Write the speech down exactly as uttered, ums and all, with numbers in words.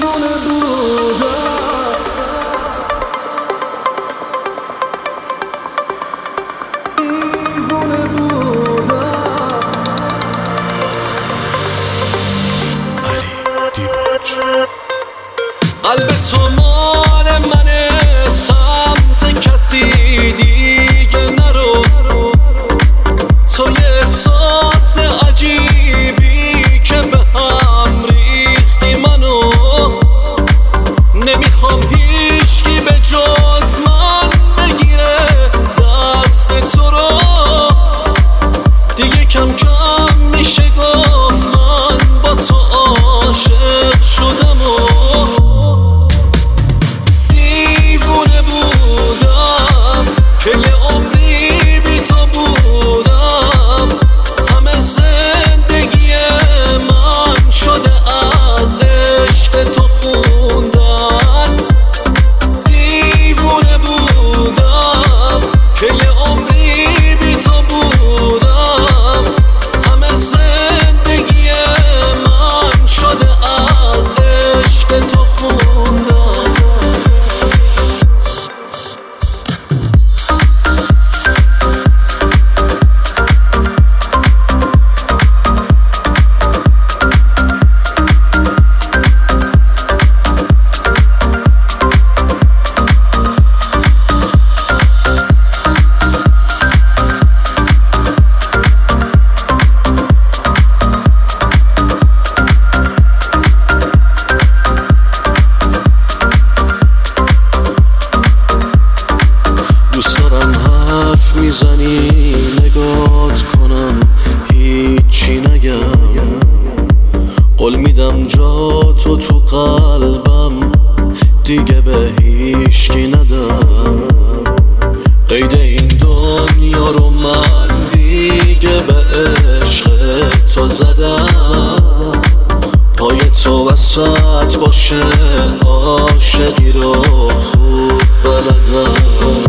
قلب تو مال منه، سمت کسی دیگه نرو. تو یه احساس عجیبی که به هم ریختی منو. نمیخوام هیچکی به جز من بگیره دست تو رو. دیگه کم کم میشه گفت من با تو عاشق شدم و که یه عمری بی تو بودم. همه زندگی من شده از عشق تو خوندن. دیوونه بودم که یه عمری بی تو بودم. همه زندگی من شده از عشق تو خوندن. میزنی نگات کنم هیچی نگم. قول میدم جا تو تو قلبم دیگه به هیچکی ندم. قید این دنیا رو من دیگه به عشق تو زدم. پای تو وسط باشه عاشقی رو خوب بلدم.